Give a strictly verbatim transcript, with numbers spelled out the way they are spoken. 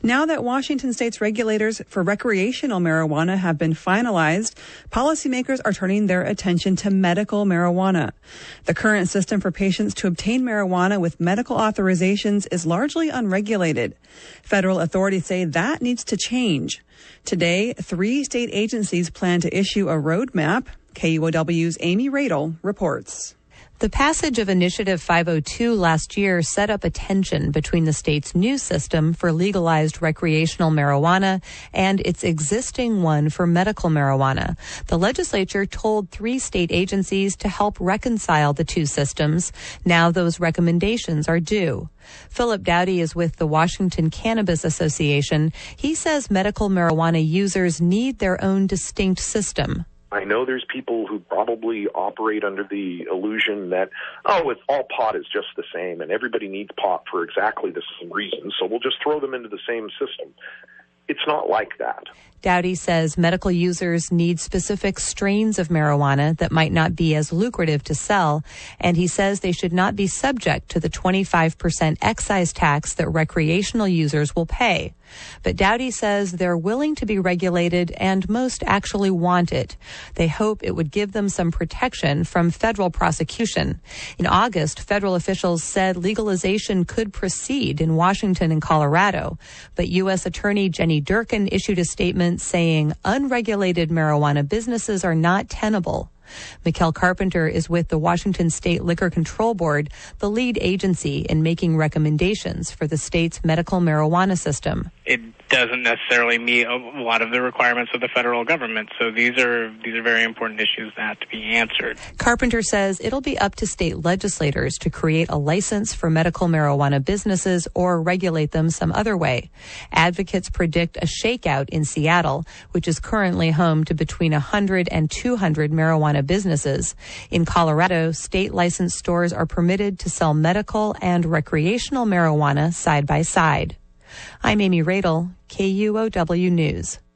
Now that Washington state's regulators for recreational marijuana have been finalized, policymakers are turning their attention to medical marijuana. The current system for patients to obtain marijuana with medical authorizations is largely unregulated. Federal authorities say that needs to change. Today, three state agencies plan to issue a roadmap. K U O W's Amy Radel reports. The passage of Initiative five oh two last year set up a tension between the state's new system for legalized recreational marijuana and its existing one for medical marijuana. The legislature told three state agencies to help reconcile the two systems. Now those recommendations are due. Philip Dowdy is with the Washington Cannabis Association. He says medical marijuana users need their own distinct system. I know there's people who probably operate under the illusion that, oh, it's all pot is just the same and everybody needs pot for exactly the same reasons, so we'll just throw them into the same system. It's not like that. Dowdy says medical users need specific strains of marijuana that might not be as lucrative to sell, and he says they should not be subject to the twenty-five percent excise tax that recreational users will pay. But Dowdy says they're willing to be regulated and most actually want it. They hope it would give them some protection from federal prosecution. In August, federal officials said legalization could proceed in Washington and Colorado, but U S Attorney Jenny Durkin issued a statement saying unregulated marijuana businesses are not tenable. Mikkel Carpenter is with the Washington State Liquor Control Board, the lead agency in making recommendations for the state's medical marijuana system. It doesn't necessarily meet a lot of the requirements of the federal government, so these are these are very important issues that have to be answered. Carpenter says it'll be up to state legislators to create a license for medical marijuana businesses or regulate them some other way. Advocates predict a shakeout in Seattle, which is currently home to between one hundred and two hundred marijuana businesses. In Colorado, state licensed stores are permitted to sell medical and recreational marijuana side by side. I'm Amy Radel, K U O W News.